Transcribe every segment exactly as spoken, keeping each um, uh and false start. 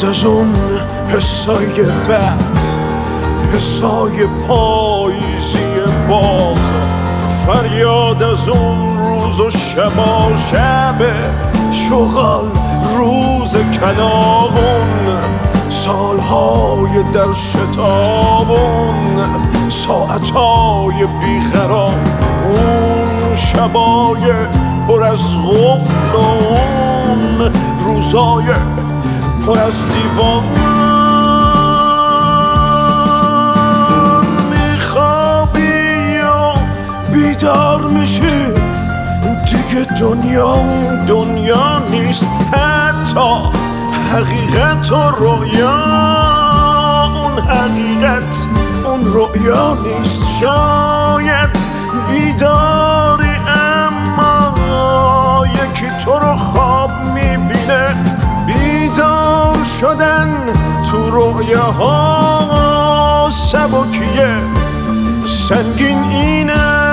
فریاد از اون حسای بد، حسای پاییزی باغ، فریاد از اون روز و شبا شب شغال، روز کلاغون، سالهای در شتابون، ساعتهای بیقرار، اون شبای پر از غفل و اون روزای پر از دیوان. میخوابی یا بیدار میشی، دیگه دنیا دنیا نیست، حتی حقیقت و رویا اون حقیقت اون رویا نیست. شاید بیداری اما یکی تو رو خواب میبینه. بیدار شدن تو رویاها سبکیه، سنگین اینه.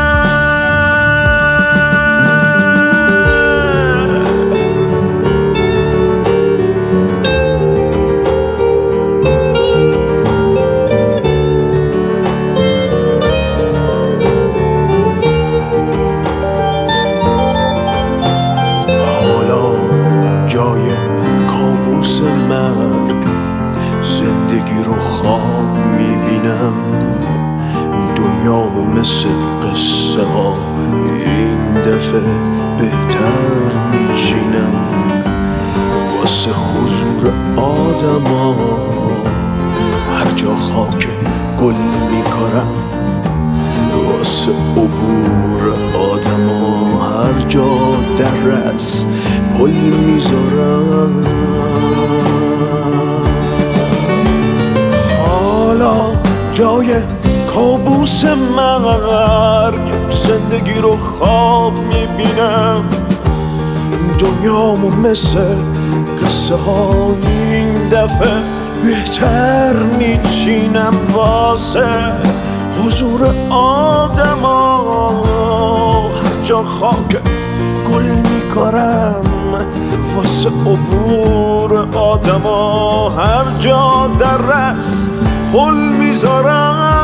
زندگی رو خواب میبینم، دنیامو مثل قصه ها این دفعه بهتر میچینم. واسه حضور آدم ها هر جا خاک گل میکارم، واسه عبور آدم ها هر جا درس پل میذارم. جای کابوس مرگ زندگی رو خواب میبینم، دنیامو مثل قصه ها این دفعه بهتر میچینم. واسه حضور آدم ها هر جا خاک گل میکارم، واسه عبور آدم ها هر جا درس پل میذارم.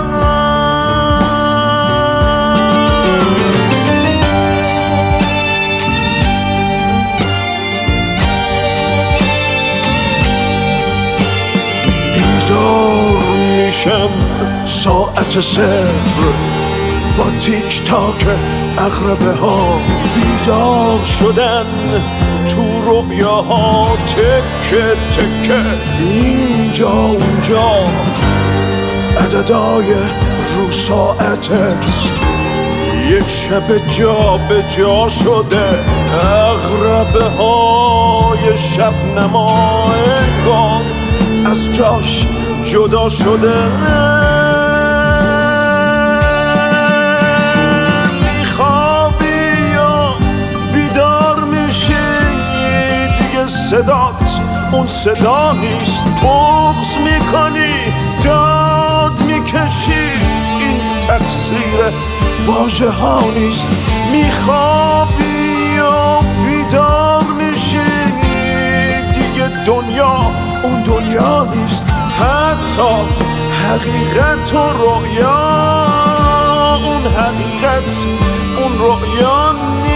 بیدار میشم ساعت صفر با تیک تاک اقربه ها، بیدار شدن تو رویاها تکه تکه اینجا اونجا، عددای رو ساعتت یک شب جا به جا شده، اغربه های شب نما انگار از جاش جدا شده. میخوابی یا بیدار میشی، دیگه صدات اون صدا نیست، بغض میکنی داد میکشی، این تقصیر واژه ها نیست. میخوابی یا بیدار میشی، دیگه دنیا اون دنیا نیست، حتی حقیقت و رویا اون حقیقت اون رویا نیست.